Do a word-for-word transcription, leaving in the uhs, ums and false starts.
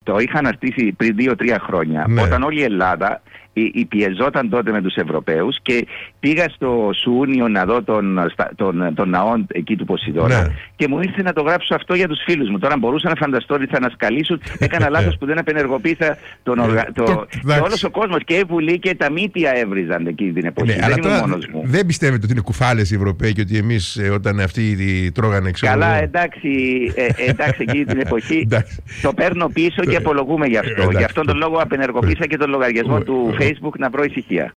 το είχα αναστήσει πριν δύο τρία χρόνια, ναι. Όταν όλη η Ελλάδα πιεζόταν τότε με τους Ευρωπαίους και πήγα στο Σούνιο να δω τον, τον, τον ναό εκεί του Ποσειδώνα, ναι. Και μου ήρθε να το γράψω αυτό για τους φίλους μου. Τώρα μπορούσα να φανταστώ ότι θα ανασκαλίσουν. Έκανα λάθος που δεν απενεργοποίησα τον οργα... το... το... και όλος ο κόσμος και η Βουλή και τα μύτια έβριζαν εκεί την εποχή. Ναι, δεν ήμουν μόνος μου. Δεν πιστεύετε ότι είναι κουφάλες οι Ευρωπαίοι και ότι εμείς όταν αυτοί τρώγανε ξέρω. Καλά, εντάξει, ε, εντάξει εκεί την εποχή το παίρνω πίσω και απολογούμε γι' αυτό. Γι' αυτόν τον λόγο απενεργοποίησα και τον λογαριασμό του Facebook να βρω ησυχία.